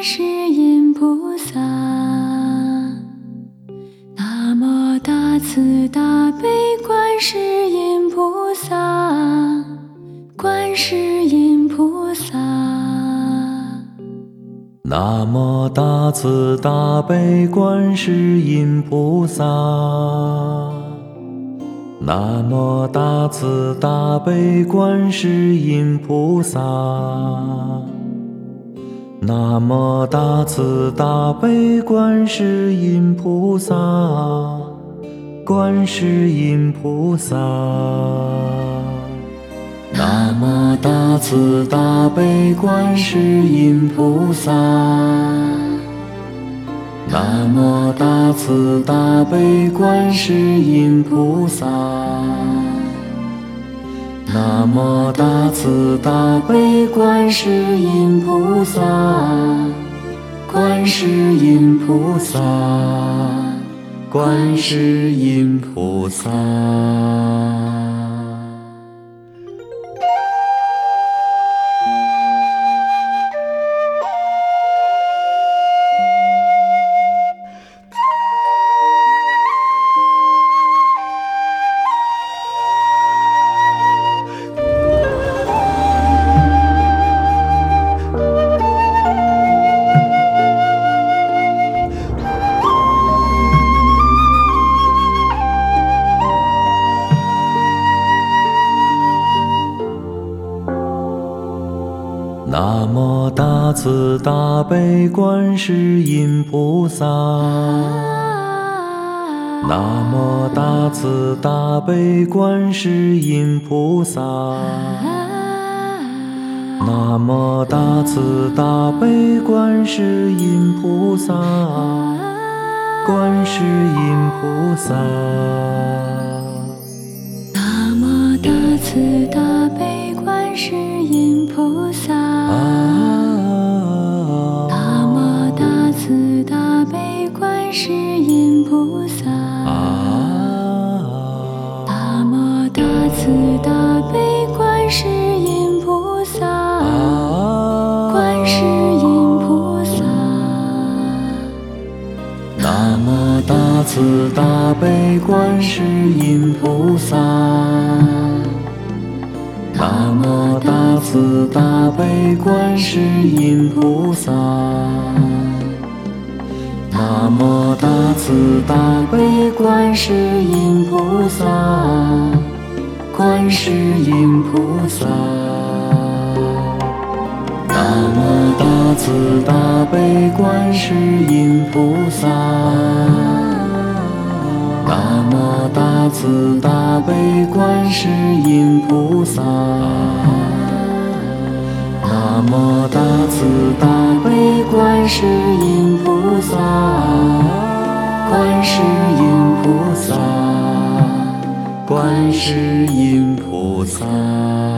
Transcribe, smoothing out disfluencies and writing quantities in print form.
观世音菩萨，南无大慈大悲观世音菩萨，观世音菩萨。 南无大慈大悲观世音菩萨，南无大慈大悲观世音菩萨，南无大慈大悲观世音菩萨，观世音菩萨。南无大慈大悲观世音菩萨，南无大慈大悲观世音菩萨，南无大慈大悲观世音菩萨，观世音菩萨，观世音菩萨。南无大慈大悲观世音菩萨，南无大慈大悲观世音菩萨，南无大慈大悲观世音菩萨，观世音菩萨。 南无大慈大悲观世音菩萨，南无大慈大悲观世音菩萨，南无大慈大悲观世音菩萨，观世音菩萨。 南无大慈大悲观世音菩萨，南无大慈大悲观世音菩萨，南无大慈大悲观世音菩萨，观世音菩萨。南无大慈大悲观世音菩萨，南无大慈大悲观世音菩萨，南无大慈大悲观世音菩萨，观世音菩萨，观世音菩萨。